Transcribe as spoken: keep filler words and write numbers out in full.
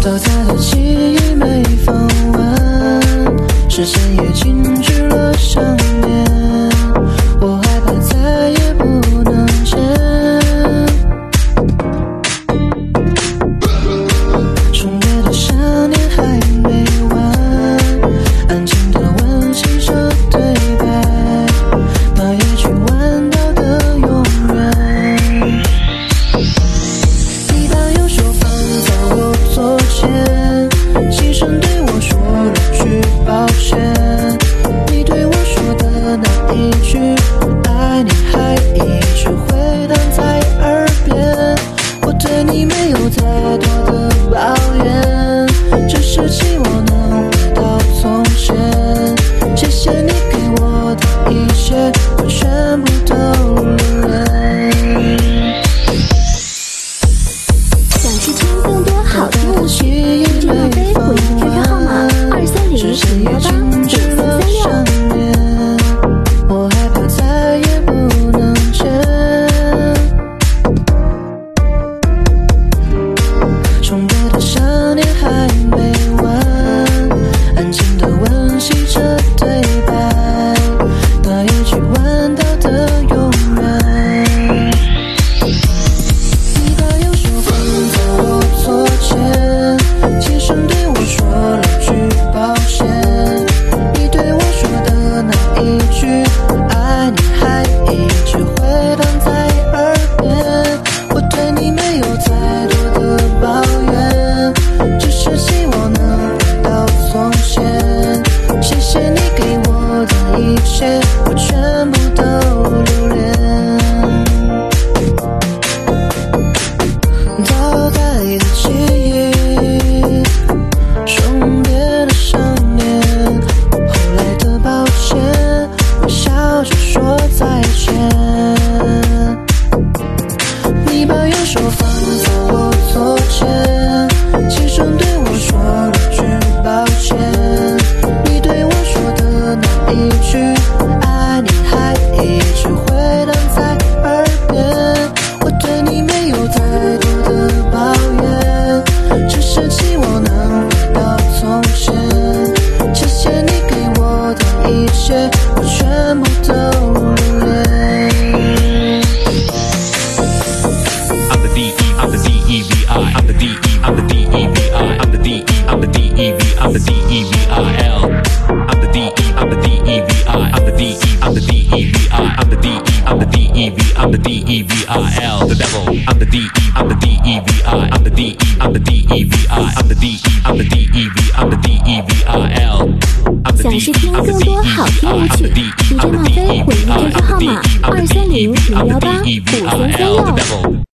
倒塌的记忆没放完，时间也静止了想念，我害怕再也不能见。重叠的想念还没完，安静的温习着对白，那一句弯道的永远。你把右手放在我左肩，轻声对我说了句抱歉，你对我说的那一句爱你还一直回荡在耳边，我对你没有太多的抱怨，只是希望能回到从前。谢谢你给我的一切，我全部都留恋。 想去听更多好听舞曲，请电话飞回 Q Q 号码二三零零幺八五三三六。 我害怕再也不能见。重叠的想念还没完，安静的温习着对白，那一句弯道的永远。你把右手放在我左肩，轻声对我说了句抱歉，你对我说的那一句爱你还一直回荡在耳边，我对你没有太多的抱怨，只是希望能回到从前。谢谢你给我的一切，我全部都留恋。倒带的记忆，重叠的想念，后来的抱歉，微笑着说再见。你把右手放在我左肩，轻声对我说了句抱歉，你对我说的那一句爱你还一直回荡在耳边，我对你没有太多的抱怨，只是希望能回到从前。谢谢你给我的一切，我全部都留恋。 I'm the D E, I'm the D E V I, I'm the D E, I'm the D E V I, I'm the D E, I'm the D E V, I'm the D E V I L. I'm the D E, I'm the D E V I, I'm the D E, I'm the D E V I, I'm the D E, I'm the D E V, I'm the D E V I L. The devil. I'm the D E, I'm the D E V I, I'm the D E, I'm the D E V I, I'm the D E, I'm the D E V, I'm the D E V I L. 想试听更多好听舞曲，请电话飞回 Q Q 号码二三零零幺八五三三六。